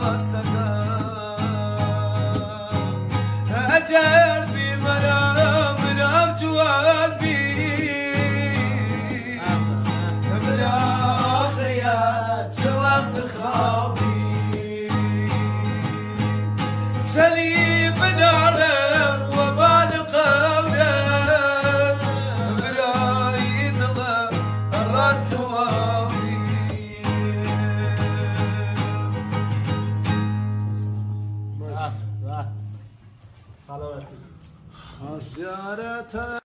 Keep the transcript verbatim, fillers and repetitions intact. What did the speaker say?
أجل في منام منام جوالبي بلا خيال شوقت خاوي سلي بناره وبال قوله بلا ينظر الرد واوي سلامتی. زيارة